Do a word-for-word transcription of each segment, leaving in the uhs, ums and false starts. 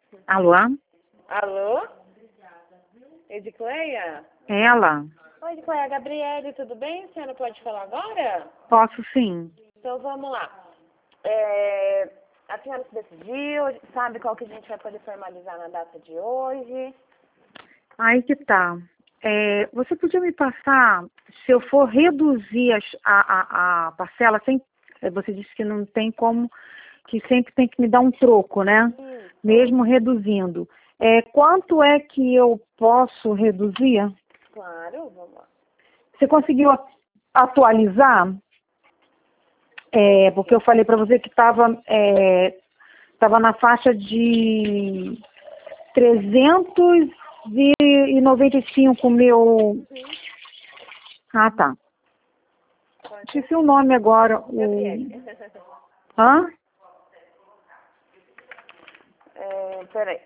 Alô? Alô? Edicleia? Ela? Oi, Edicleia, Gabriele, tudo bem? A senhora pode falar agora? Posso sim. Então vamos lá. É, a senhora se decidiu, sabe qual que a gente vai poder formalizar na data de hoje? Aí que tá. É, você podia me passar, se eu for reduzir as- a, a, a parcela, sem, é, você disse que não tem como, que sempre tem que me dar um troco, né? Isso. Mesmo reduzindo. É, quanto é que eu posso reduzir? Claro, vamos lá. Você conseguiu a- atualizar? É, porque eu falei para você que estava é, tava na faixa de trezentos e noventa e cinco mil. Ah, tá. Esqueci o nome agora. O... Gabriele. Hã? É, peraí.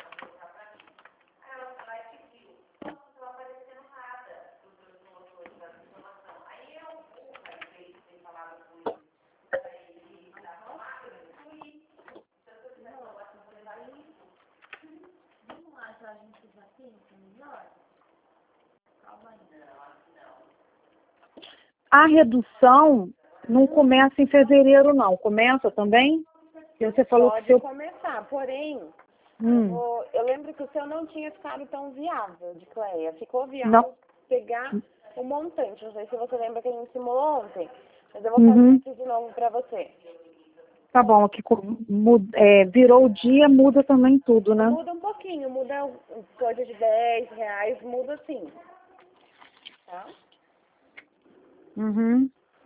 A redução não começa em fevereiro, não. Começa também? Porque você falou Pode que seu... começar, porém, eu, Hum, vou, eu lembro que o seu não tinha ficado tão viável, Edicleia. Ficou viável não. pegar o montante. Não sei se você lembra que a gente simulou ontem, mas eu vou fazer Uhum. isso de novo para você. Tá bom, aqui co- mu- é, virou o dia, muda também tudo, né? Muda um pouquinho, muda um- coisa de dez reais, muda sim, tá? Uhum.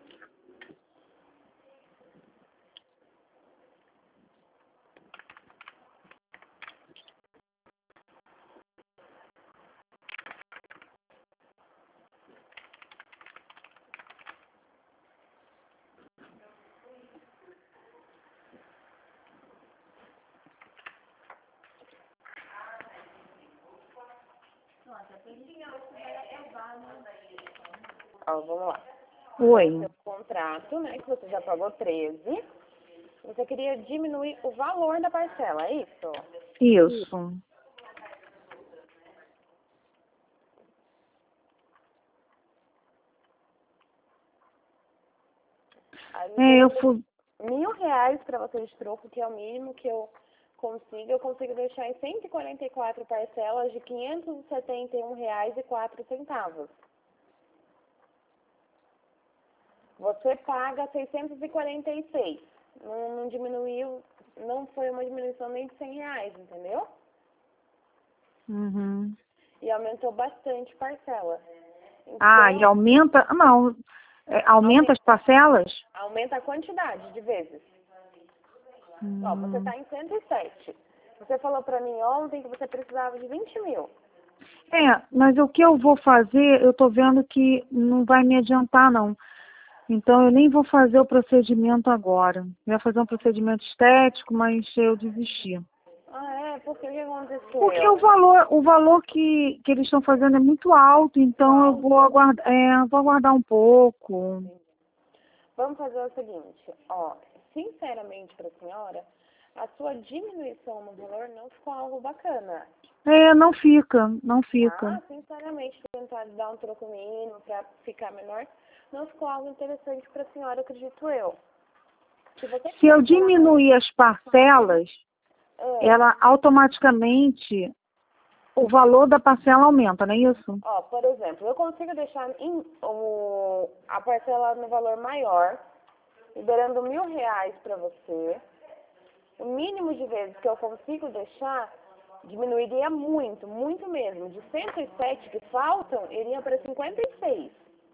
Ó, vamos lá. Oi. Seu contrato, né, que você já pagou treze. Você queria diminuir o valor da parcela, é isso? Isso. Aí É, eu deu fui. mil reais para você de troco, que é o mínimo que eu consigo. Eu consigo deixar em cento e quarenta e quatro parcelas de quinhentos e setenta e um reais e quatro centavos. Você paga seiscentos e quarenta e seis. Não, não diminuiu, não foi uma diminuição nem de cem reais, entendeu? Uhum. E aumentou bastante parcela. Então, Ah, e aumenta. Não, é, aumenta as parcelas? aumenta a quantidade de vezes. Ó, você Hum. está em cento e sete. Você falou para mim ontem que você precisava de vinte mil. É, mas o que eu vou fazer, eu tô vendo que não vai me adiantar, não. Então, eu nem vou fazer o procedimento agora. Eu ia fazer um procedimento estético, mas eu desisti. Ah, é? Por que o que aconteceu? Porque o valor, o valor que, que eles estão fazendo é muito alto, então eu vou aguardar, é, vou aguardar um pouco. Vamos fazer o seguinte, ó, sinceramente para a senhora, a sua diminuição no valor não ficou algo bacana, É, não fica, não fica. tá? Sinceramente, tentar dar um troco mínimo para ficar menor, não ficou algo interessante para a senhora, acredito eu. Se você Se eu quiser, diminuir as parcelas, é, ela automaticamente, o valor da parcela aumenta, não é isso? ó, por exemplo, eu consigo deixar em, o, a parcela no valor maior, liberando mil reais para você. O mínimo de vezes que eu consigo deixar diminuiria muito, muito mesmo. De cento e sete que faltam, iria para cinquenta e seis.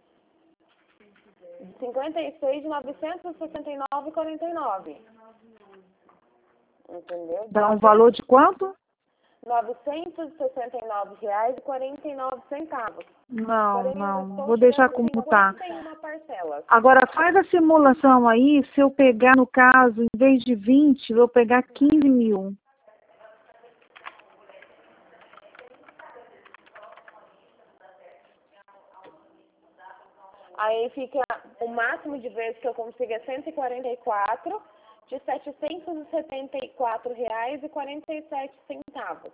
De cinquenta e seis de novecentos e sessenta e nove e quarenta e nove. Entendeu? Dá um valor de quanto? novecentos e sessenta e nove reais e quarenta e nove centavos. Não, Porém, eu não, estou vou deixar tirando como tá. cinquenta e uma parcelas. Agora, faz a simulação aí, se eu pegar, no caso, em vez de vinte, eu vou pegar quinze mil. Aí fica, o máximo de vezes que eu consigo é cento e quarenta e quatro, de setecentos e setenta e quatro reais e quarenta e sete centavos.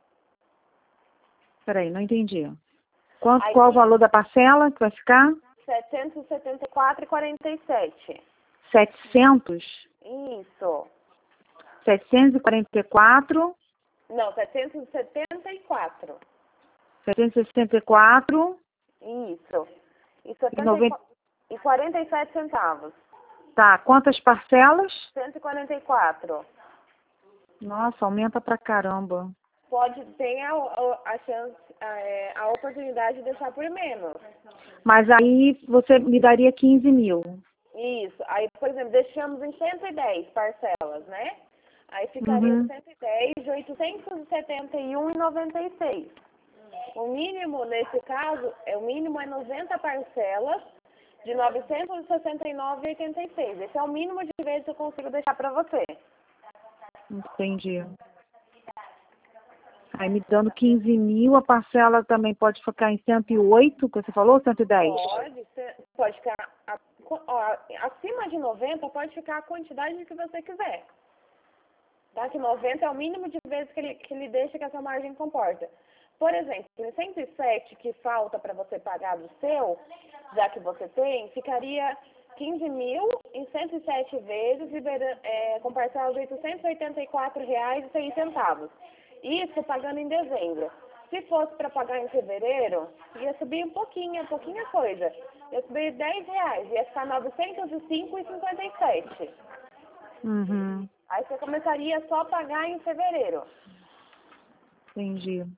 Peraí, não entendi. Quanto, Aí, qual o valor da parcela que vai ficar? setecentos e setenta e quatro reais e quarenta e sete. setecentos? Isso. setecentos e quarenta e quatro. Não, setecentos e setenta e quatro. setecentos e sessenta e quatro. Isso. E, E, setenta e noventa... quatro, e quarenta e sete centavos. Tá, quantas parcelas? cento e quarenta e quatro. Nossa, aumenta pra caramba. Pode ter a, a, a chance, a, a oportunidade de deixar por menos. Mas aí você me daria quinze mil. Isso. Aí, por exemplo, deixamos em cento e dez parcelas, né? Aí ficaria Uhum. cento e dez de oitocentos e setenta e um reais e noventa e seis. O mínimo, nesse caso, é o mínimo é noventa parcelas de novecentos e sessenta e nove reais e oitenta e seis. Esse é o mínimo de vezes que eu consigo deixar para você. Entendi. Aí me dando quinze mil, a parcela também pode ficar em cento e oito, que você falou, cento e dez? Pode, ser- pode ficar, a- ó, acima de noventa pode ficar a quantidade que você quiser. Tá? Que noventa é o mínimo de vezes que ele, que ele deixa que essa margem comporta. Por exemplo, em cento e sete que falta para você pagar do seu, já que você tem, ficaria quinze mil em cento e sete vezes, libera, é, com parcela de oitocentos e oitenta e quatro reais e seis centavos. Isso pagando em dezembro. Se fosse para pagar em fevereiro, ia subir um pouquinho, um pouquinho coisa. Ia subir dez reais, ia ficar novecentos e cinco reais e cinquenta e sete. Uhum. Aí você começaria só a pagar em fevereiro. Entendi.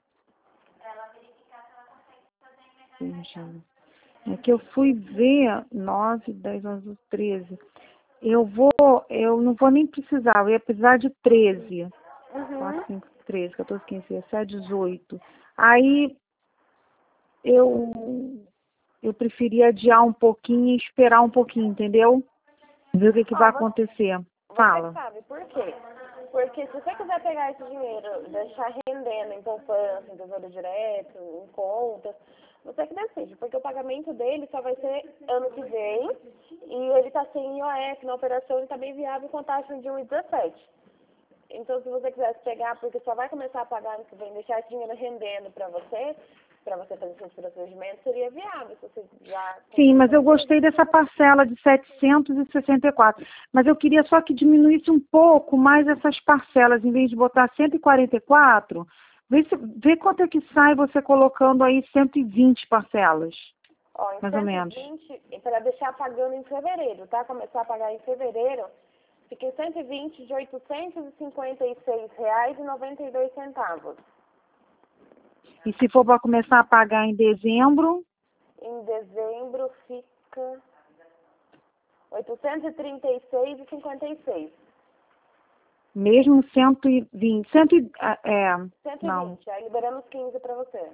Entendi. É que eu fui ver nove, dez, onze, treze. Eu vou, eu não vou nem precisar, eu ia precisar de treze. Uhum. quatro, cinco, treze, quatorze, quinze, dezessete, dezoito. Aí eu, eu preferia adiar um pouquinho e esperar um pouquinho, entendeu? Ver o que, que Ó, vai você- acontecer. Você Fala. sabe por quê? Porque se você quiser pegar esse dinheiro, deixar rendendo em poupança, em tesouro direto, em contas, você que decide, porque o pagamento dele só vai ser ano que vem e ele está sem I O F na operação e está bem viável com taxa de um vírgula dezessete. Então, se você quisesse pegar, porque só vai começar a pagar ano que vem, deixar esse dinheiro rendendo para você, para você fazer seus procedimentos, seria viável. Se você já Sim, mas eu gostei dessa parcela de setecentos e sessenta e quatro. Mas eu queria só que diminuísse um pouco mais essas parcelas, em vez de botar cento e quarenta e quatro, vê, se, vê quanto é que sai você colocando aí cento e vinte parcelas, Ó, em mais ou menos. cento e vinte, para deixar pagando em fevereiro, tá? Começar a pagar em fevereiro, fica em cento e vinte de oitocentos e cinquenta e seis reais e noventa e dois centavos. E se for para começar a pagar em dezembro, Em dezembro fica oitocentos e trinta e seis reais e cinquenta e seis. mesmo cento e vinte, cento, e- é, cento e não, vinte, aí liberamos quinze para você.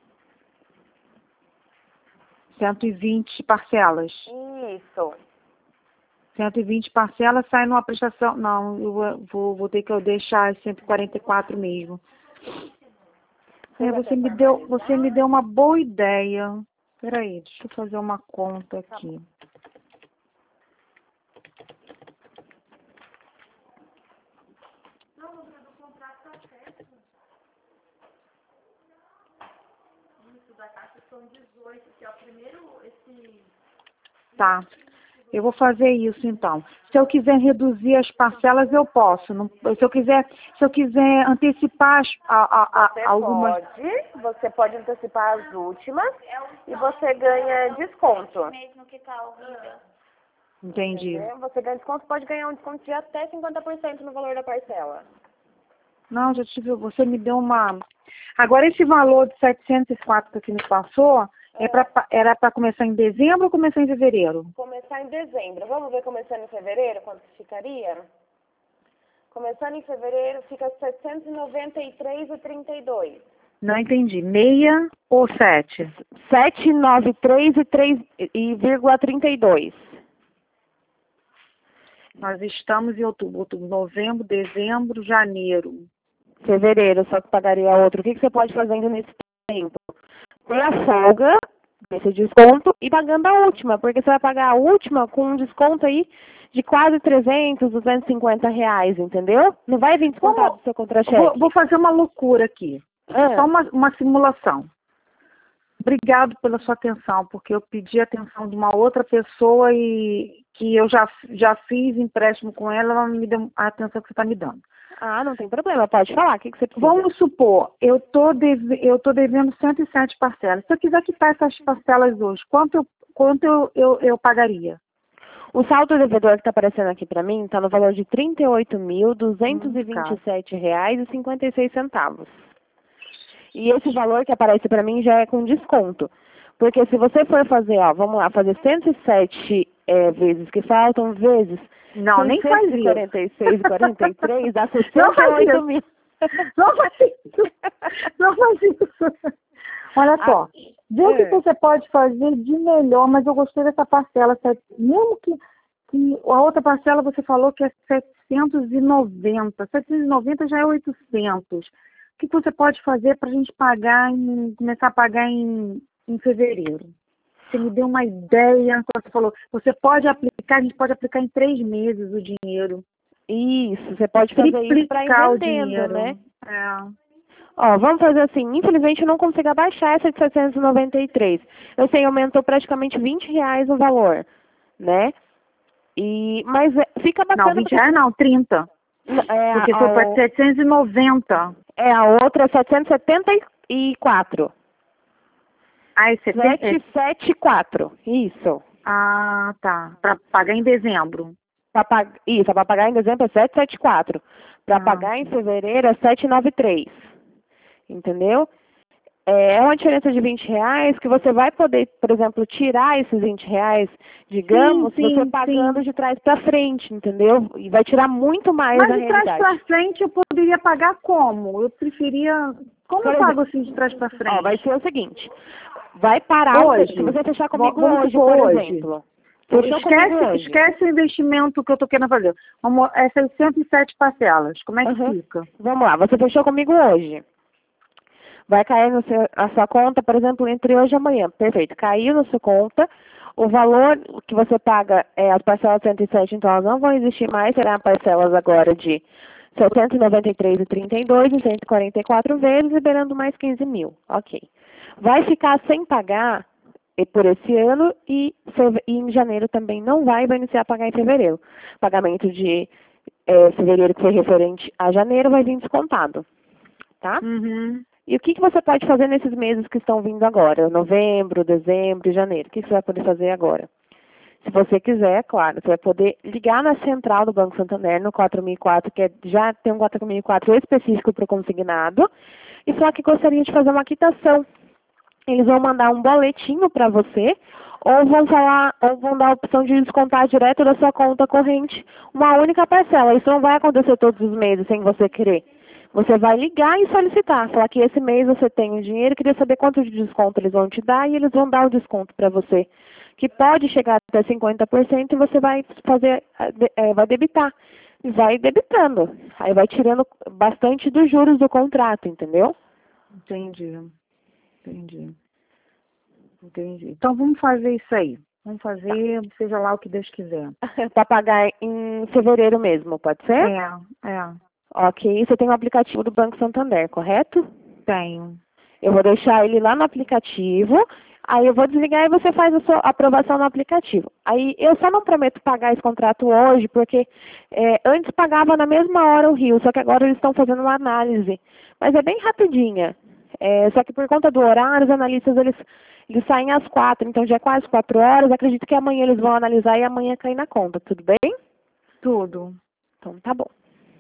cento e vinte parcelas. Isso. cento e vinte parcelas sai numa prestação, não, eu vou, vou, vou ter que eu deixar cento e quarenta e quatro mesmo. É, você me deu, você me deu uma boa ideia. Peraí, deixa eu fazer uma conta aqui. Tá. Eu vou fazer isso então. Se eu quiser reduzir as parcelas, eu posso. Não, se eu quiser, se eu quiser antecipar as, a, a, a, Você algumas. pode, você pode antecipar as últimas e você ganha desconto. Entendi. Entendeu? Você ganha desconto, pode ganhar um desconto de até cinquenta por cento no valor da parcela. Não, já tive. Você me deu uma. Agora esse valor de setecentos e quatro que me passou é pra, era para começar em dezembro ou começar em fevereiro? Começar em dezembro. Vamos ver começando em fevereiro, quanto que ficaria? Começando em fevereiro, fica setecentos e noventa e três reais e trinta e dois centavos. Não entendi. Meia ou sete? setecentos e noventa e três e vírgula trinta e dois. Nós estamos em outubro, outubro, novembro, dezembro, janeiro. Fevereiro, só que pagaria outro. O que, que você pode fazer nesse tempo? Tem a folga, esse desconto, e pagando a última, porque você vai pagar a última com um desconto aí de quase trezentos, duzentos e cinquenta reais, entendeu? Não vai vir descontado Como- do seu contra-cheque. Vou, vou fazer uma loucura aqui. Ah. Só uma, uma simulação. Obrigado pela sua atenção, porque eu pedi a atenção de uma outra pessoa e que eu já, já fiz empréstimo com ela, ela não me deu a atenção que você está me dando. Ah, não tem problema, pode falar. O que, que você precisa? Vamos supor, eu tô deve, eu tô devendo cento e sete parcelas. Se eu quiser quitar essas parcelas hoje, quanto eu, quanto eu, eu, eu pagaria? O saldo devedor que está aparecendo aqui para mim está no valor de trinta e oito mil, duzentos e vinte e sete reais e cinquenta e seis centavos. E esse valor que aparece para mim já é com desconto. Porque se você for fazer, ó, vamos lá, fazer cento e sete é, vezes que faltam, vezes Não, nem faz isso. quarenta e seis e quarenta e três, dá Não sessenta e faz oito isso. mil. Não faz isso. Não faz isso. Olha só, vê o que é. você pode fazer de melhor, mas eu gostei dessa parcela. Mesmo que, que a outra parcela você falou que é setecentos e noventa. setecentos e noventa já é oitocentos. O que você pode fazer para a gente pagar em, começar a pagar em, em fevereiro? Você me deu uma ideia, você falou, você pode aplicar, a gente pode aplicar em três meses o dinheiro. Isso, você pode fazer isso para ir Triplicar o vendendo, dinheiro, né? É. Ó, vamos fazer assim, infelizmente eu não consigo abaixar essa de setecentos e noventa e três. Eu sei, aumentou praticamente vinte reais o valor, né? E, mas é, fica bacana... Não, vinte reais não, trinta. É, Porque a, foi para setecentos e noventa. É, a outra é setecentos e setenta e quatro. Ah, é setenta... setecentos e setenta e quatro, isso. Ah, tá. Para pagar em dezembro. Pra pag... Isso, para pagar em dezembro é setecentos e setenta e quatro. Para Ah. pagar em fevereiro é setecentos e noventa e três. Entendeu? É uma diferença de vinte reais que você vai poder, por exemplo, tirar esses vinte reais, digamos, sim, sim, você pagando sim. de trás para frente, entendeu? E vai tirar muito mais Mas da de trás realidade. para frente eu poderia pagar como? Eu preferia... Como Por eu pago exemplo, assim de trás para frente? Ó, vai ser o seguinte, vai parar, Hoje. se você fechar comigo Vamos hoje, supor, por hoje. exemplo. Fechou comigo Esquece, hoje. esquece o investimento que eu estou querendo fazer. Vamos, é seiscentos e sete parcelas. Como é que Uhum. fica? Vamos lá, você fechou comigo hoje. Vai cair no seu, a sua conta, por exemplo, entre hoje e amanhã. Perfeito. Caiu na sua conta. O valor que você paga é as parcelas cento e sete, então elas não vão existir mais. Serão parcelas agora de setecentos e noventa e três reais e trinta e dois centavos em cento e quarenta e quatro vezes, liberando mais quinze mil. Ok. Vai ficar sem pagar por esse ano e, e em janeiro também não vai, vai iniciar a pagar em fevereiro. Pagamento de é, fevereiro que foi referente a janeiro vai vir descontado. Tá? Uhum. E o que, que você pode fazer nesses meses que estão vindo agora? Novembro, dezembro e janeiro. O que, que você vai poder fazer agora? Se você quiser, claro, você vai poder ligar na central do Banco Santander, no quatro mil e quatro, que é, já tem um quatro mil e quatro específico para o consignado, e falar que gostaria de fazer uma quitação. Eles vão mandar um boletinho para você, ou vão falar, ou vão dar a opção de descontar direto da sua conta corrente uma única parcela. Isso não vai acontecer todos os meses sem você querer. Você vai ligar e solicitar, falar que esse mês você tem o dinheiro, queria saber quanto de desconto eles vão te dar e eles vão dar o desconto para você, que pode chegar até cinquenta por cento e você vai fazer, é, vai debitar, e vai debitando, aí vai tirando bastante dos juros do contrato, entendeu? Entendi, entendi, entendi. Então vamos fazer isso aí, vamos fazer, seja lá o que Deus quiser. Para pagar em fevereiro mesmo, pode ser? É, é. Ok, você tem o aplicativo do Banco Santander, correto? Tenho. Eu vou deixar ele lá no aplicativo, aí eu vou desligar e você faz a sua aprovação no aplicativo. Aí eu só não prometo pagar esse contrato hoje, porque é, antes pagava na mesma hora o Rio, só que agora eles estão fazendo uma análise. Mas é bem rapidinha. É, só que por conta do horário, os analistas eles, eles saem às quatro, então já é quase quatro horas. Acredito que amanhã eles vão analisar e amanhã cair na conta, tudo bem? Tudo. Então tá bom.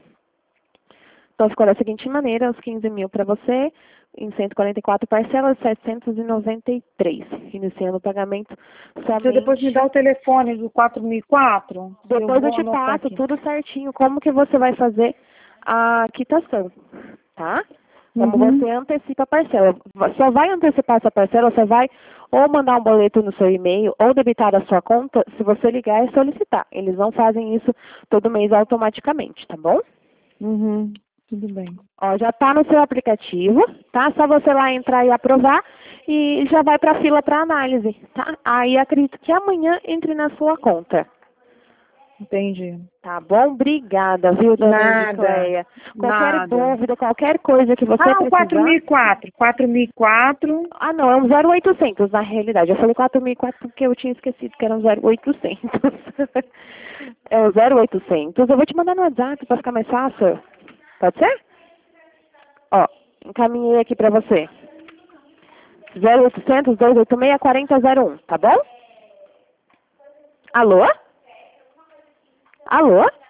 Então ficou da seguinte maneira, os quinze mil para você, em cento e quarenta e quatro parcelas, setecentos e noventa e três, iniciando o pagamento somente... Você depois me dá o telefone do quatro mil e quatro? Depois eu, eu te passo aqui tudo certinho, como que você vai fazer a quitação, tá? Como uhum. você antecipa a parcela. Só vai antecipar essa parcela, você vai ou mandar um boleto no seu e-mail ou debitar da sua conta, se você ligar e solicitar. Eles não fazem isso todo mês automaticamente, tá bom? Uhum. Tudo bem. Ó, já está no seu aplicativo, tá? Só você lá entrar e aprovar e já vai para a fila para análise, tá? Aí acredito que amanhã entre na sua conta. Entendi. Tá bom? Obrigada, viu, dona Nada. Edicleia? Qualquer Nada. dúvida, qualquer coisa que você Ah, o precisar... quatro mil e quatro. quatro mil e quatro. Ah, não, é um zero oitocentos na realidade. Eu falei quatro mil e quatro porque eu tinha esquecido que era um zero oitocentos. É o zero oitocentos. Eu vou te mandar no WhatsApp para ficar mais fácil. Pode ser? Ó, encaminhei aqui para você. zero oitocentos, dois oito seis, quatro zero zero um, tá bom? Alô? Alô?